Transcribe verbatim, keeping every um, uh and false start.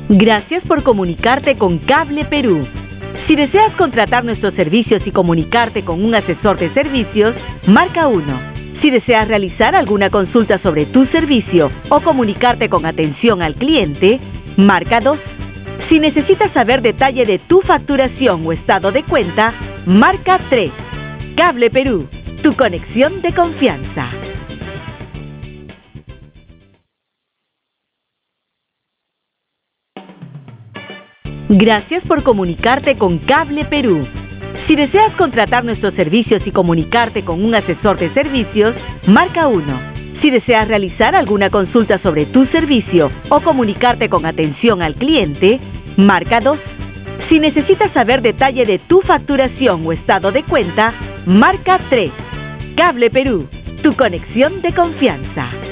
Gracias por comunicarte con Cable Perú. Si deseas contratar nuestros servicios y comunicarte con un asesor de servicios, marca uno. Si deseas realizar alguna consulta sobre tu servicio o comunicarte con atención al cliente, marca dos. Si necesitas saber detalle de tu facturación o estado de cuenta, marca tres. Cable Perú, tu conexión de confianza. Gracias por comunicarte con Cable Perú. Si deseas contratar nuestros servicios y comunicarte con un asesor de servicios, marca uno. Si deseas realizar alguna consulta sobre tu servicio o comunicarte con atención al cliente, marca dos. Si necesitas saber detalle de tu facturación o estado de cuenta, marca tres. Cable Perú, tu conexión de confianza.